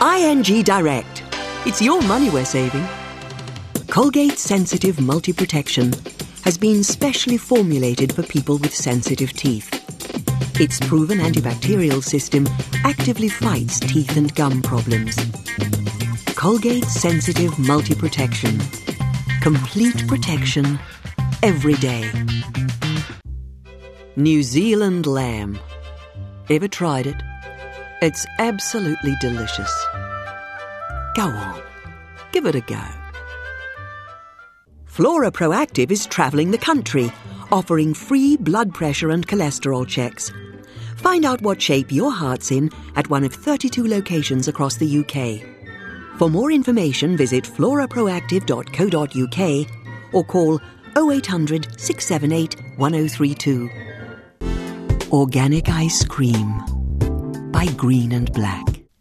ING Direct. It's your money we're saving. Colgate Sensitive Multi-Protection has been specially formulated for people with sensitive teeth. Its proven antibacterial system actively fights teeth and gum problems. Colgate Sensitive Multi-Protection. Complete protection every day. New Zealand lamb. Ever tried it? It's absolutely delicious. Go on, give it a go. Flora Proactive is travelling the country, offering free blood pressure and cholesterol checks. Find out what shape your heart's in at one of 32 locations across the UK. For more information, visit floraproactive.co.uk or call 0800 678 1032. Organic ice cream by Green and Black.